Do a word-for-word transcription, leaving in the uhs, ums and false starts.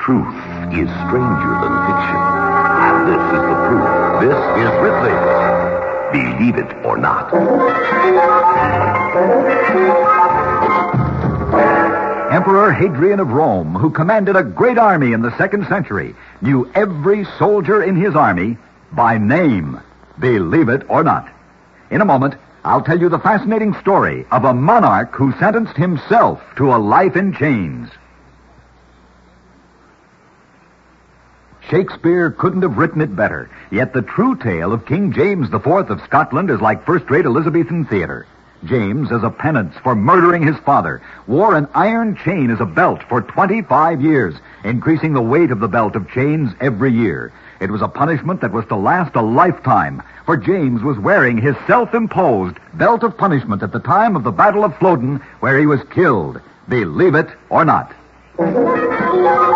Truth is stranger than fiction. And this is the proof. This is Ripley. Believe it or not. Emperor Hadrian of Rome, who commanded a great army in the second century, knew every soldier in his army by name. Believe it or not. In a moment, I'll tell you the fascinating story of a monarch who sentenced himself to a life in chains. Shakespeare couldn't have written it better, yet the true tale of King James the Fourth of Scotland is like first-rate Elizabethan theater. James, as a penance for murdering his father, wore an iron chain as a belt for twenty-five years, increasing the weight of the belt of chains every year. It was a punishment that was to last a lifetime, for James was wearing his self-imposed belt of punishment at the time of the Battle of Flodden, where he was killed. Believe it or not.